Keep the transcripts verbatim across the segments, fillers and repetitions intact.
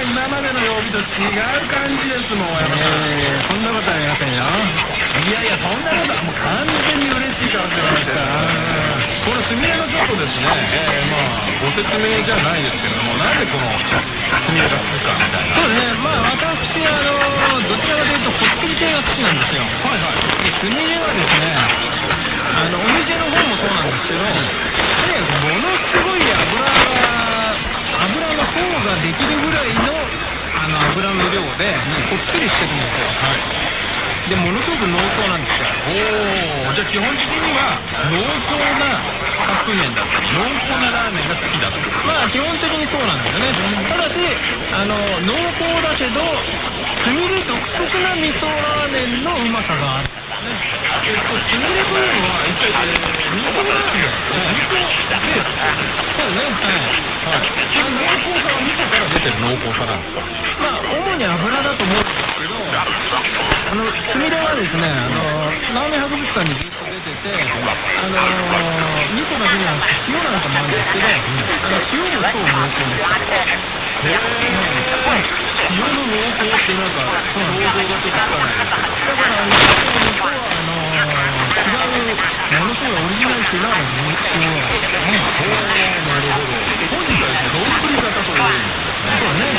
今までの曜日と違う感じですもん、親方。 えー、そんなことはありませんよ。 いやいや、そんなことはもう完全に嬉しい顔してました。このすみれのちょっとですね、えー、まあ、ご説明じゃないですけれども、なんでこのすみれが好きかみたいな。 そうですね、まあ私、あの、どちらかというと、こってり系が好きなんですよ。 はいはい。 で、すみれはですね、あの、お店の方もそうなんですけど、とにかくものすごい油が、油の層ができるぐらいの、あの、油の量で、こってりしてるんですよ。 はい。 で、ものすごく濃厚なんですよ。 おー、じゃあ基本的には濃厚なカップ麺だったり濃厚なラーメンが好きだと。 まあ基本的にそうなんですよね。ただし、あの、濃厚だけど、すみれ独特な味噌ラーメンのうまさがある。 えっと、すみれというのは一体、えー、味噌ラーメンですね。味噌ベース。 そうですね。はい。 はい。その濃厚さは味噌から出てる濃厚さなんですか？ まあ主に油だと思うんですけど、あの、すみれはですね、あの、ラーメン博物館にずっと出てて、あの、味噌だけじゃなくて塩なんかもあるんですけど、あの、塩も超濃厚です。 へー。塩の濃厚ってなんか想像がちょっとつかないですけど。 だから、日本とは、あのー、違う、ものすごいオリジナルっていうラーメンの塩なんですよね。 おー、なるほど。本日はですね、丼型という。 そうね。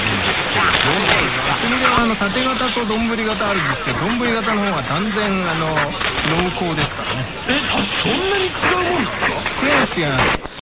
すみれはあの縦型と丼型あるんですけど、丼型の方が断然あの濃厚ですからね。 え、そんなに違うもんなんですか？ 違います違います。